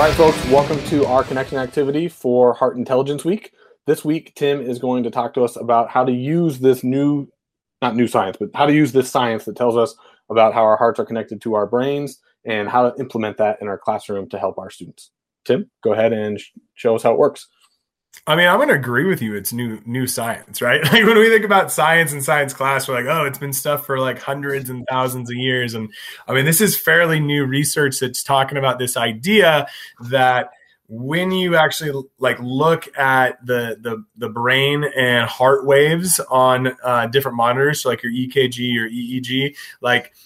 All right, folks, welcome to our connection activity for Heart Intelligence Week. This week, Tim is going to talk to us about how to use this not new science, but how to use this science that tells us about how our hearts are connected to our brains and how to implement that in our classroom to help our students. Tim, go ahead and show us how it works. I mean, I'm going to agree with you. It's new science, right? Like when we think about science in science class, we're like, oh, it's been stuff for like hundreds and thousands of years. And I mean, this is fairly new research that's talking about this idea that when you actually like look at the brain and heart waves on different monitors, so like your EKG or EEG, like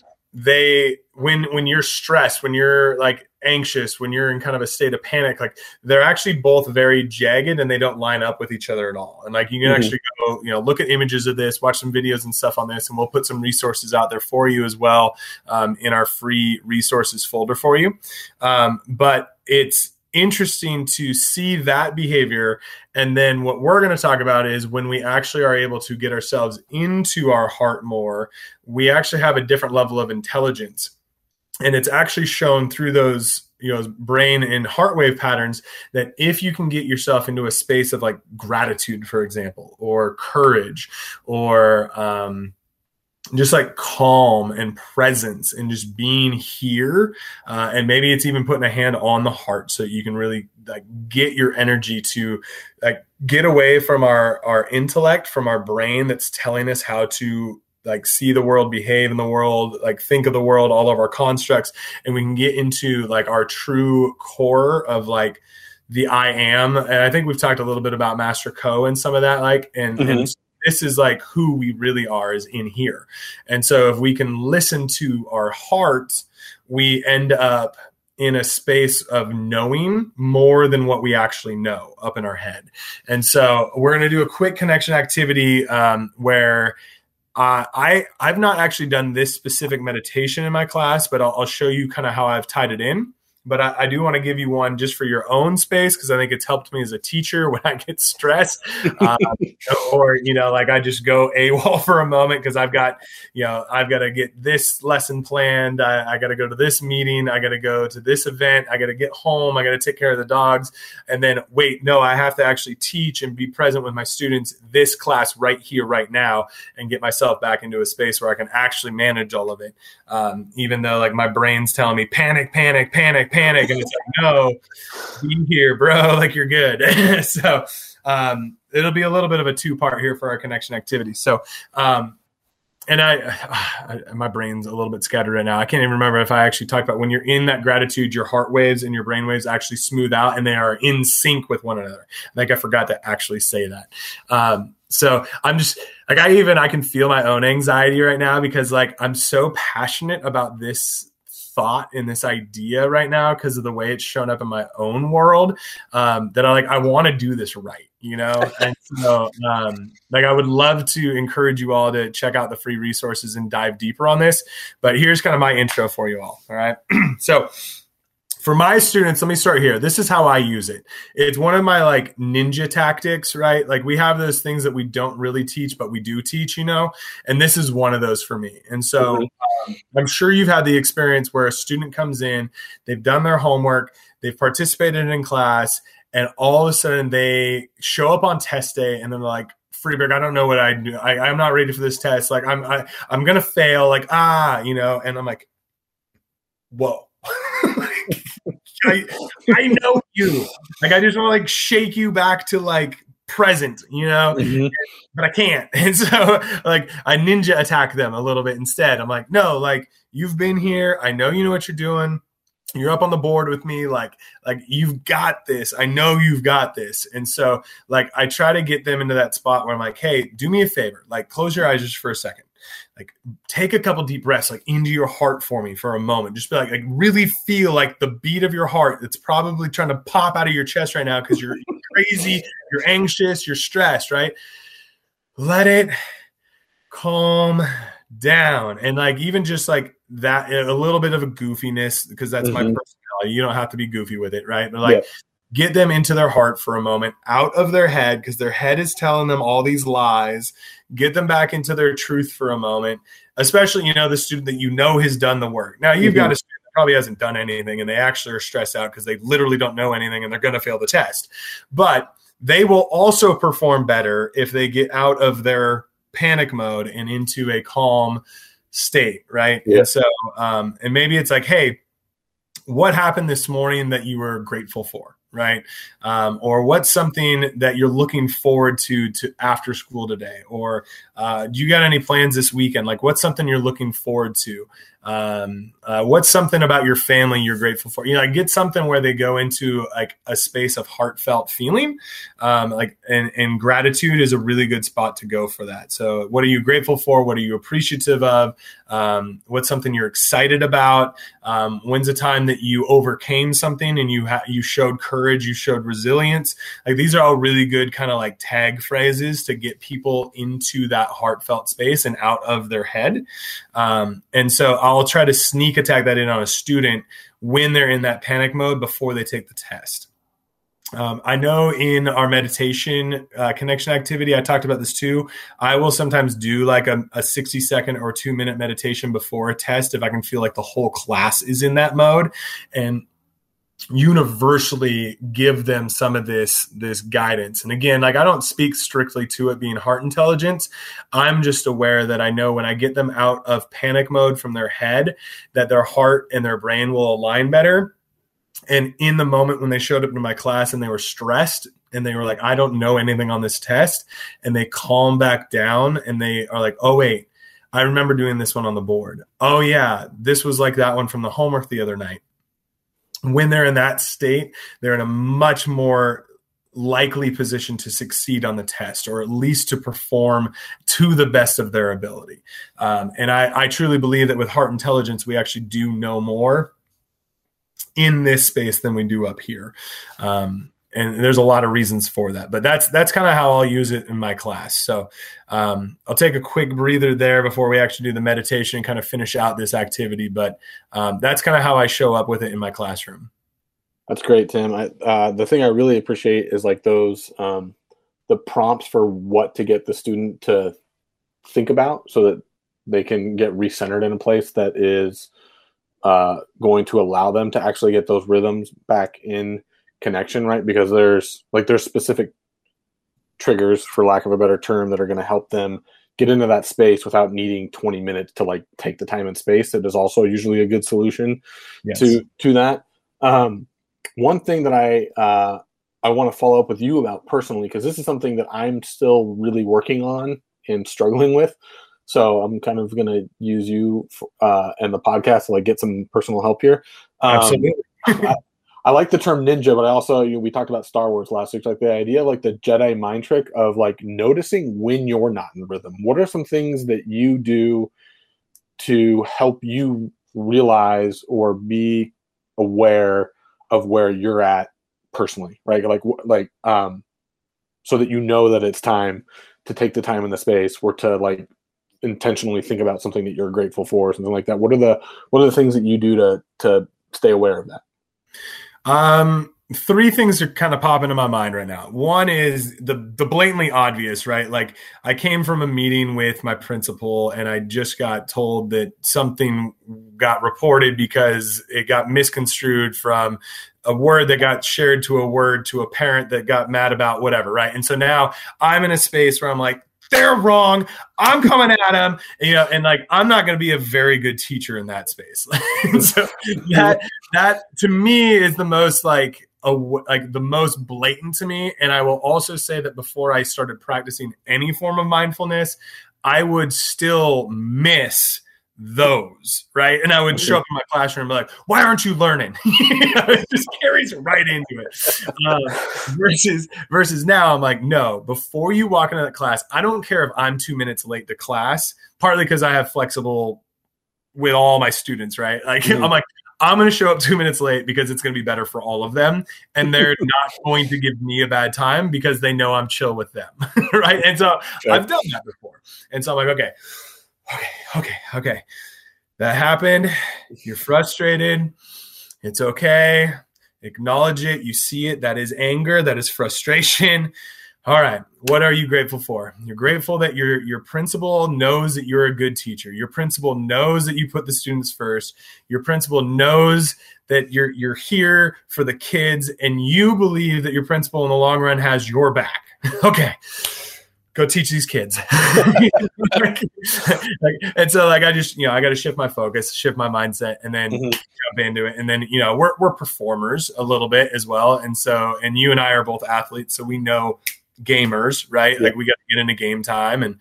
when you're stressed, when you're like anxious, when you're in kind of a state of panic, like they're actually both very jagged and they don't line up with each other at all. And like you can actually go, look at images of this, watch some videos and stuff on this, and we'll put some resources out there for you as well in our free resources folder for you. But it's interesting to see that behavior. And then what we're going to talk about is when we actually are able to get ourselves into our heart more, we actually have a different level of intelligence. And it's actually shown through those, brain and heart wave patterns that if you can get yourself into a space of like gratitude, for example, or courage, or just like calm and presence and just being here, and maybe it's even putting a hand on the heart so you can really like get your energy to like get away from our intellect, from our brain that's telling us how to like see the world, behave in the world, like think of the world, all of our constructs, and we can get into like our true core of like the I am. And I think we've talked a little bit about Master Co and some of that, like, and this is like who we really are is in here. And so if we can listen to our heart, we end up in a space of knowing more than what we actually know up in our head. And so we're going to do a quick connection activity where I've not actually done this specific meditation in my class, but I'll show you kind of how I've tied it in. But I do want to give you one just for your own space because I think it's helped me as a teacher when I get stressed or, like I just go AWOL for a moment because I've got to get this lesson planned. I got to go to this meeting. I got to go to this event. I got to get home. I got to take care of the dogs. And then, I have to actually teach and be present with my students this class right here, right now, and get myself back into a space where I can actually manage all of it. Even though like my brain's telling me panic, panic, panic, panic, and it's like, no, be here, bro, like you're good. So it'll be a little bit of a two-part here for our connection activity. So and my brain's a little bit scattered right now. I can't even remember if I actually talked about when you're in that gratitude, your heart waves and your brain waves actually smooth out and they are in sync with one another. I think I forgot to actually say that. So I'm just like, I can feel my own anxiety right now because like I'm so passionate about this thought and this idea right now because of the way it's shown up in my own world that I want to do this right, and so I would love to encourage you all to check out the free resources and dive deeper on this. But here's kind of my intro for you all. All right. So for my students, let me start here. This is how I use it. It's one of my like ninja tactics, right? Like we have those things that we don't really teach, but we do teach, and this is one of those for me. And so I'm sure you've had the experience where a student comes in, they've done their homework, they've participated in class, and all of a sudden they show up on test day and they're like, Freeberg, I don't know what I do. I'm not ready for this test. Like I'm going to fail, like, and I'm like, whoa. I know you. Like I just want to like shake you back to like present, but I can't. And so like I ninja attack them a little bit instead. I'm like, no, like you've been here. I know you know what you're doing. You're up on the board with me. Like you've got this. I know you've got this. And so like I try to get them into that spot where I'm like, hey, do me a favor. Like close your eyes just for a second. Like take a couple deep breaths, like into your heart for me for a moment. Just be like really feel like the beat of your heart that's probably trying to pop out of your chest right now because you're crazy, you're anxious, you're stressed, right? Let it calm down. And like even just like that, a little bit of a goofiness because that's my personality. You don't have to be goofy with it, right? But like get them into their heart for a moment, out of their head because their head is telling them all these lies. Get them back into their truth for a moment, especially, the student that has done the work. Now, you've got a student that probably hasn't done anything, and they actually are stressed out because they literally don't know anything and they're going to fail the test. But they will also perform better if they get out of their panic mode and into a calm state, right? Yeah. And so, and maybe it's like, hey, what happened this morning that you were grateful for, right? Or what's something that you're looking forward to after school today? Or do you got any plans this weekend? Like, what's something you're looking forward to? What's something about your family you're grateful for? Get something where they go into like a space of heartfelt feeling, and gratitude is a really good spot to go for that. So what are you grateful for? What are you appreciative of? What's something you're excited about? When's a time that you overcame something and you showed courage, you showed resilience? Like, these are all really good kind of like tag phrases to get people into that heartfelt space and out of their head. And so I'll try to sneak attack that in on a student when they're in that panic mode before they take the test. I know in our meditation connection activity, I talked about this too. I will sometimes do like a 60-second or 2-minute meditation before a test if I can feel like the whole class is in that mode, and universally give them some of this guidance. And again, like, I don't speak strictly to it being heart intelligence. I'm just aware that I know when I get them out of panic mode from their head, that their heart and their brain will align better. And in the moment when they showed up to my class and they were stressed and they were like, I don't know anything on this test, and they calm back down and they are like, oh wait, I remember doing this one on the board. Oh yeah, this was like that one from the homework the other night. When they're in that state, they're in a much more likely position to succeed on the test, or at least to perform to the best of their ability. And I truly believe that with heart intelligence, we actually do know more in this space than we do up here. And there's a lot of reasons for that, but that's kind of how I'll use it in my class. So I'll take a quick breather there before we actually do the meditation and kind of finish out this activity. But that's kind of how I show up with it in my classroom. That's great, Tim. The thing I really appreciate is like those, the prompts for what to get the student to think about so that they can get recentered in a place that is going to allow them to actually get those rhythms back in connection, right? Because there's specific triggers, for lack of a better term, that are going to help them get into that space without needing 20 minutes to like take the time and space. It is also usually a good solution to that. One thing that I want to follow up with you about personally, because this is something that I'm still really working on and struggling with. So I'm kind of going to use you and the podcast to like get some personal help here. Absolutely. I like the term ninja, but I also, we talked about Star Wars last week, like the idea of like the Jedi mind trick of like noticing when you're not in rhythm. What are some things that you do to help you realize or be aware of where you're at personally, right? So that you know that it's time to take the time in the space, or to like intentionally think about something that you're grateful for, or something like that. What are the things that you do to stay aware of that? 3 things are kind of popping in my mind right now. One is the blatantly obvious, right? Like, I came from a meeting with my principal and I just got told that something got reported because it got misconstrued from a word that got shared to a word to a parent that got mad about whatever, right? And so now I'm in a space where I'm like, they're wrong. I'm coming at them, and like, I'm not going to be a very good teacher in that space. So that to me is the most the most blatant to me. And I will also say that before I started practicing any form of mindfulness, I would still miss those, right? And I would show up in my classroom and be like, why aren't you learning? It just carries right into it. Versus now, I'm like, no, before you walk into that class, I don't care if I'm 2 minutes late to class, partly because I have flexible with all my students, right? Like, I'm like, I'm going to show up 2 minutes late because it's going to be better for all of them. And they're not going to give me a bad time because they know I'm chill with them, right? And so I've done that before. And so I'm like, okay. That happened. You're frustrated. It's okay. Acknowledge it. You see it. That is anger. That is frustration. All right. What are you grateful for? You're grateful that your principal knows that you're a good teacher. Your principal knows that you put the students first. Your principal knows that you're here for the kids, and you believe that your principal in the long run has your back. Okay. Go teach these kids. And so I just, I got to shift my focus, shift my mindset, and then jump into it. And then, we're performers a little bit as well. And so, and you and I are both athletes, so we know gamers, right? Yeah. Like we got to get into game time, and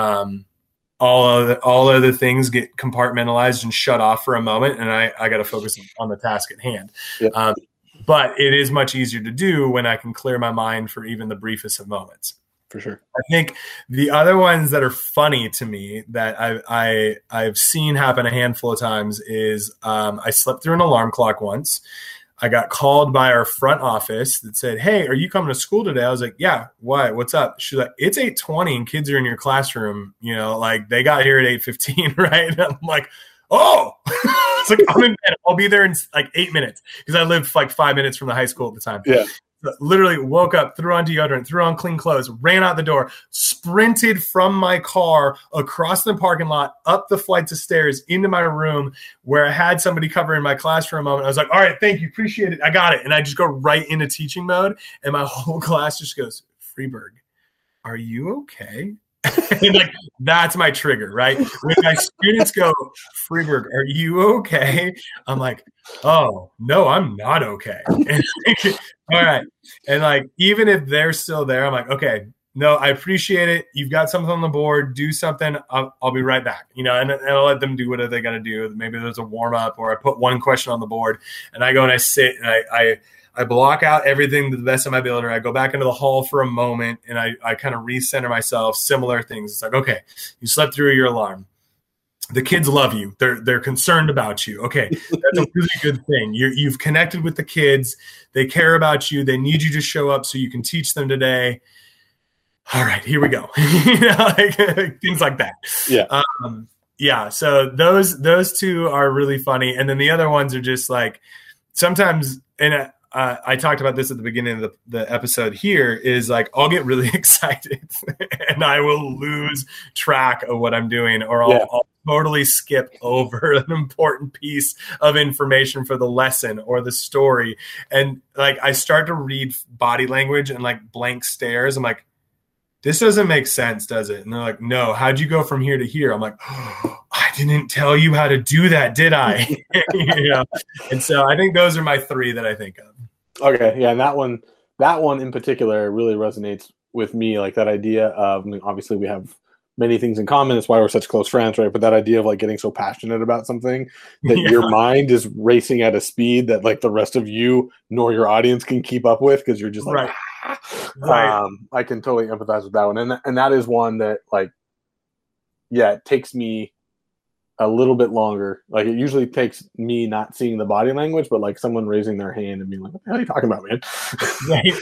all other things get compartmentalized and shut off for a moment. And I got to focus on the task at hand. Yeah. But it is much easier to do when I can clear my mind for even the briefest of moments. For sure. I think the other ones that are funny to me that I've seen happen a handful of times is I slept through an alarm clock once. I got called by our front office that said, "Hey, are you coming to school today?" I was like, "Yeah, why? What's up?" She's like, "It's 8:20 and kids are in your classroom. Like they got here at 8:15, right?" And I'm like, "Oh." It's like, I'm in bed. I'll be there in like 8 minutes because I lived like 5 minutes from the high school at the time. Yeah. Literally woke up, threw on deodorant, threw on clean clothes, ran out the door, sprinted from my car across the parking lot, up the flights of stairs into my room where I had somebody covering my class for a moment. I was like, "All right, thank you. Appreciate it. I got it." And I just go right into teaching mode. And my whole class just goes, "Freeberg, are you okay?" And like, that's my trigger, right? When my students go, "Freeberg, are you okay?" I'm like, "Oh, no, I'm not okay." And all right. And like, even if they're still there, I'm like, "Okay, no, I appreciate it. You've got something on the board. Do something. I'll be right back." And I'll let them do whatever they got to do. Maybe there's a warm up, or I put one question on the board and I go and I sit and I block out everything to the best of my ability. I go back into the hall for a moment and I kind of recenter myself, similar things. It's like, okay, you slept through your alarm. The kids love you. They're concerned about you. Okay, that's a really good thing. You've connected with the kids. They care about you. They need you to show up so you can teach them today. All right, here we go. Things like that. Yeah. Yeah. So those two are really funny. And then the other ones are just like sometimes, and I talked about this at the beginning of the episode here, is like I'll get really excited and I will lose track of what I'm doing, or I'll totally skip over an important piece of information for the lesson or the story. And like I start to read body language and like blank stares. I'm like, "This doesn't make sense, does it?" And they're like, "No, how'd you go from here to here?" I'm like, "Oh, I didn't tell you how to do that, did I?" And so I think those are my three that I think of. Okay. Yeah. And that one in particular really resonates with me. Like that idea of, obviously we have many things in common. That's why we're such close friends, right? But that idea of like getting so passionate about something that your mind is racing at a speed that like the rest of you nor your audience can keep up with, because you're just like, right. I can totally empathize with that one. And that is one that like, yeah, it takes me a little bit longer. Like it usually takes me not seeing the body language, but like someone raising their hand and being like, "What the hell are you talking about, man?" Right.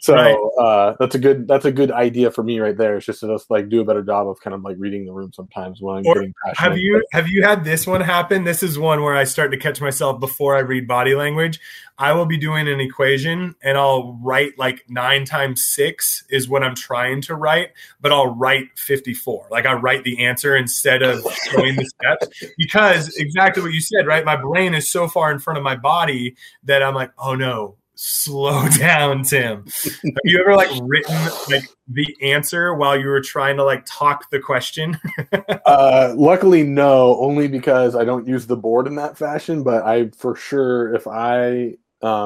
So that's a good idea for me right there. It's just to just like do a better job of kind of like reading the room sometimes when I'm getting passionate. Have you had this one happen? This is one where I start to catch myself before I read body language. I will be doing an equation and I'll write like 9 times 6 is what I'm trying to write, but I'll write 54. Like I write the answer instead of showing the steps, because exactly what you said, right? My brain is so far in front of my body that I'm like, "Oh no, slow down, Tim." Have you ever like written like the answer while you were trying to like talk the question? Luckily, no, only because I don't use the board in that fashion. But I, for sure, if I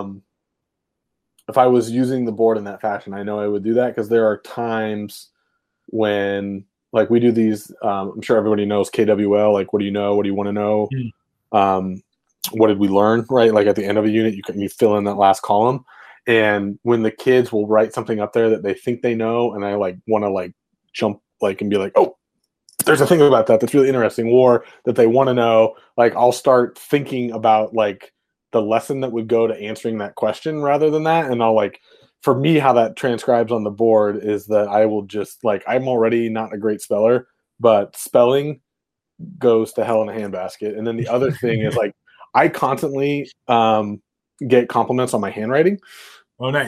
was using the board in that fashion, I know I would do that, because there are times when like we do these, I'm sure everybody knows KWL, like what do you know? What do you want to know? What did we learn? Right. Like at the end of a unit, you fill in that last column. And when the kids will write something up there that they think they know, and I like want to like jump like and be like, "Oh, there's a thing about that that's really interesting," or that they want to know, like I'll start thinking about like the lesson that would go to answering that question rather than that. And I'll like, for me, how that transcribes on the board is that I will just like, I'm already not a great speller, but spelling goes to hell in a handbasket. And then the other thing is like, I constantly get compliments on my handwriting. Oh, nice.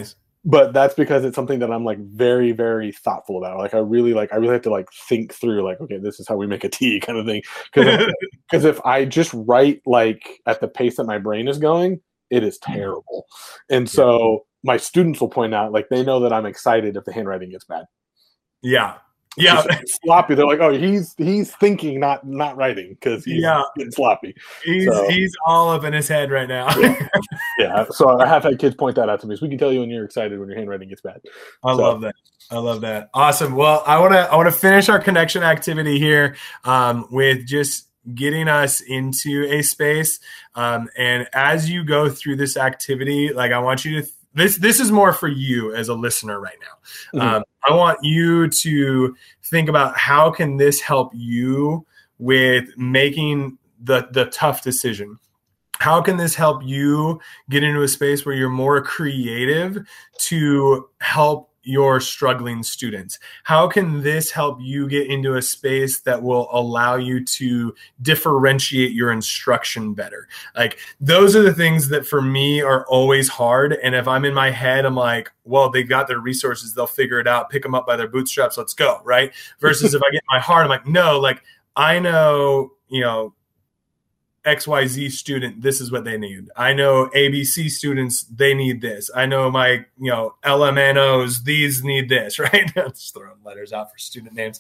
but that's because it's something that I'm like very, very thoughtful about. Like I really have to like think through like, okay, this is how we make a tea kind of thing. Because if I just write like at the pace that my brain is going, it is terrible. And so my students will point out, like they know that I'm excited if the handwriting gets bad. Yeah. Yeah. Sloppy. They're like, oh, he's thinking, not writing, because he's getting sloppy. He's all up in his head right now. Yeah. So I have had kids point that out to me. So we can tell you when you're excited when your handwriting gets bad. I love that. Awesome. Well, I want to finish our connection activity here with just getting us into a space. And as you go through this activity, like I want you to this is more for you as a listener right now. Mm-hmm. I want you to think about how can this help you with making the tough decision. How can this help you get into a space where you're more creative to help your struggling students? How can this help you get into a space that will allow you to differentiate your instruction better? Like those are the things that for me are always hard. And if I'm in my head, I'm like, well, they got their resources, they'll figure it out, pick them up by their bootstraps, let's go, right? Versus if I get in my heart, I'm like, no, like I know, XYZ student, this is what they need. I know ABC students, they need this. I know my, LMNOs, these need this, right? I'm just throwing letters out for student names.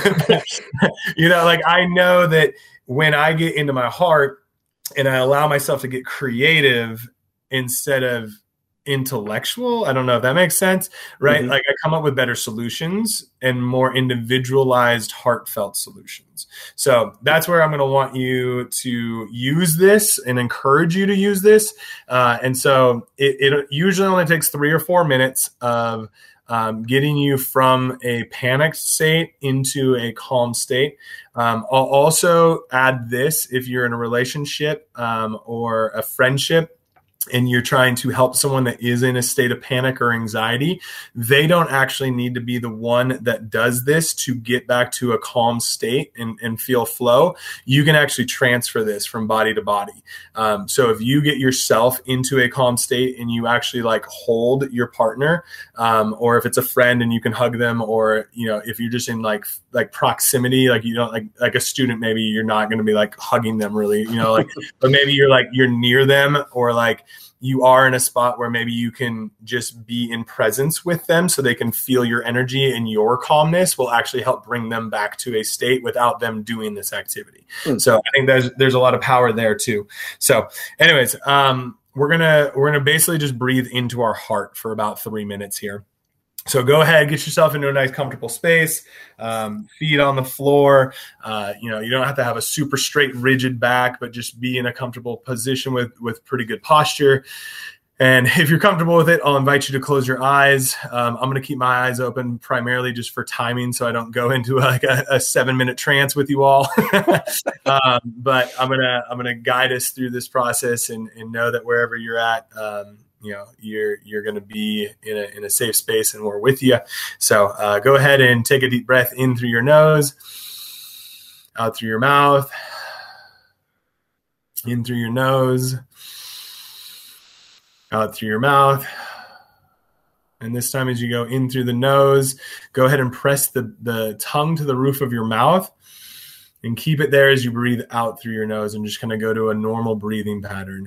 Like I know that when I get into my heart and I allow myself to get creative instead of intellectual, I don't know if that makes sense, right? Mm-hmm. Like I come up with better solutions and more individualized, heartfelt solutions. So that's where I'm going to want you to use this and encourage you to use this. And so it usually only takes 3 or 4 minutes of getting you from a panicked state into a calm state. I'll also add this if you're in a relationship or a friendship, and you're trying to help someone that is in a state of panic or anxiety, they don't actually need to be the one that does this to get back to a calm state and feel flow. You can actually transfer this from body to body. So if you get yourself into a calm state and you actually like hold your partner, or if it's a friend and you can hug them, or, if you're just in like proximity, like, like a student, maybe you're not going to be like hugging them really, but maybe you're near them, or like, you are in a spot where maybe you can just be in presence with them so they can feel your energy, and your calmness will actually help bring them back to a state without them doing this activity. So I think there's a lot of power there too. So anyways, we're going to basically just breathe into our heart for about 3 minutes here. So go ahead, get yourself into a nice comfortable space, feet on the floor. You don't have to have a super straight, rigid back, but just be in a comfortable position with pretty good posture. And if you're comfortable with it, I'll invite you to close your eyes. I'm going to keep my eyes open primarily just for timing, so I don't go into like a 7-minute trance with you all. But I'm gonna guide us through this process and know that wherever you're at, you're going to be in a safe space, and we're with you. So go ahead and take a deep breath in through your nose, out through your mouth, in through your nose, out through your mouth. And this time, as you go in through the nose, go ahead and press the tongue to the roof of your mouth and keep it there as you breathe out through your nose, and just kind of go to a normal breathing pattern.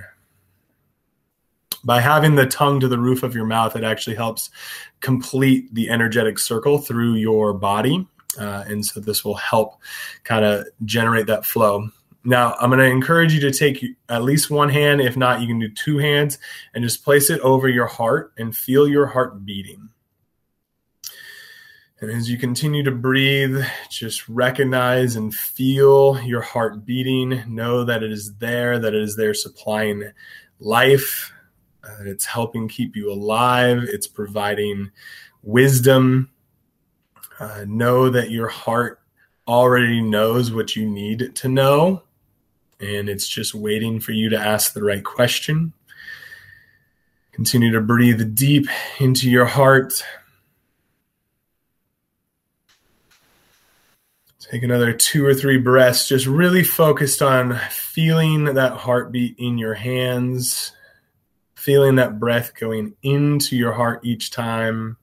By having the tongue to the roof of your mouth, it actually helps complete the energetic circle through your body. And so this will help kind of generate that flow. Now, I'm going to encourage you to take at least one hand. If not, you can do 2 hands and just place it over your heart and feel your heart beating. And as you continue to breathe, just recognize and feel your heart beating. Know that it is there supplying life. It's helping keep you alive. It's providing wisdom. Know that your heart already knows what you need to know, and it's just waiting for you to ask the right question. Continue to breathe deep into your heart. Take another 2 or 3 breaths, just really focused on feeling that heartbeat in your hands. feeling that breath going into your heart each time.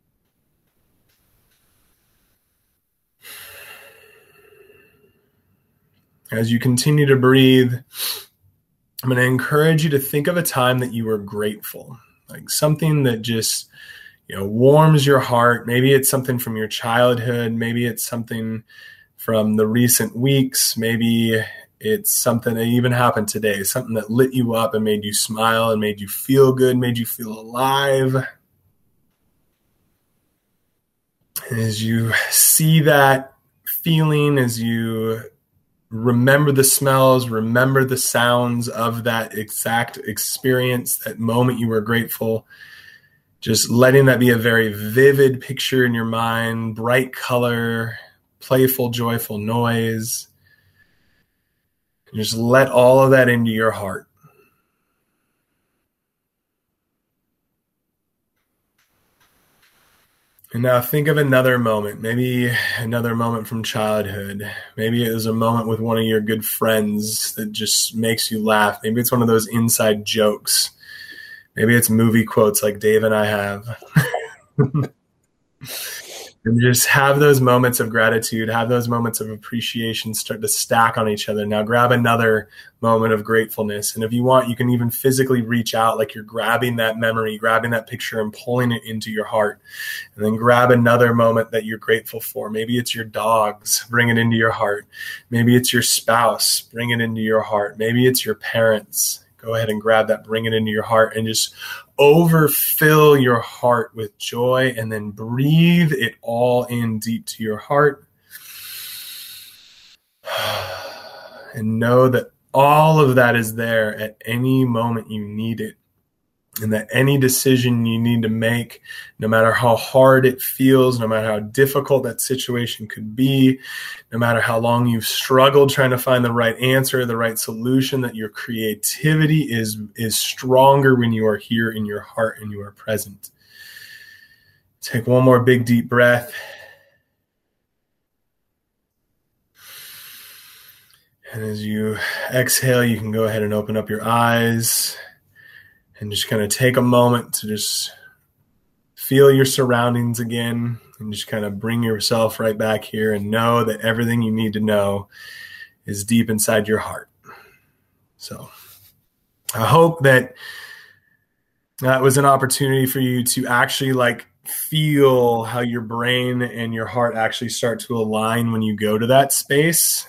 As you continue to breathe, I'm going to encourage you to think of a time that you were grateful, like something that just, warms your heart. Maybe it's something from your childhood. Maybe it's something from the recent weeks. Maybe it's something that even happened today, something that lit you up and made you smile and made you feel good, made you feel alive. And as you see that feeling, as you remember the smells, remember the sounds of that exact experience, that moment you were grateful, just letting that be a very vivid picture in your mind, bright color, playful, joyful noise. And just let all of that into your heart. And now think of another moment, maybe another moment from childhood. Maybe it was a moment with one of your good friends that just makes you laugh. Maybe it's one of those inside jokes. Maybe it's movie quotes like Dave and I have. And just have those moments of gratitude, have those moments of appreciation start to stack on each other. Now grab another moment of gratefulness. And if you want, you can even physically reach out like you're grabbing that memory, grabbing that picture and pulling it into your heart. And then grab another moment that you're grateful for. Maybe it's your dogs, bring it into your heart. Maybe it's your spouse, bring it into your heart. Maybe it's your parents. Go ahead and grab that, bring it into your heart, and just overfill your heart with joy, and then breathe it all in deep to your heart. And know that all of that is there at any moment you need it. And that any decision you need to make, no matter how hard it feels, no matter how difficult that situation could be, no matter how long you've struggled trying to find the right answer, the right solution, that your creativity is stronger when you are here in your heart and you are present. Take one more big deep breath. And as you exhale, you can go ahead and open up your eyes. And just kind of take a moment to just feel your surroundings again and just kind of bring yourself right back here and know that everything you need to know is deep inside your heart. So I hope that was an opportunity for you to actually feel how your brain and your heart actually start to align when you go to that space.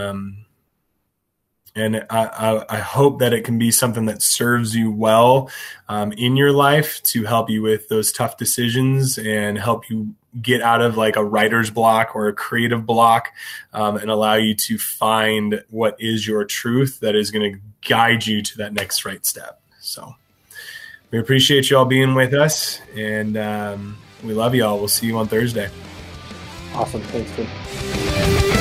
And I hope that it can be something that serves you well in your life to help you with those tough decisions and help you get out of a writer's block or a creative block and allow you to find what is your truth that is going to guide you to that next right step. So we appreciate you all being with us, and we love you all. We'll see you on Thursday. Awesome. Thanks, Tim.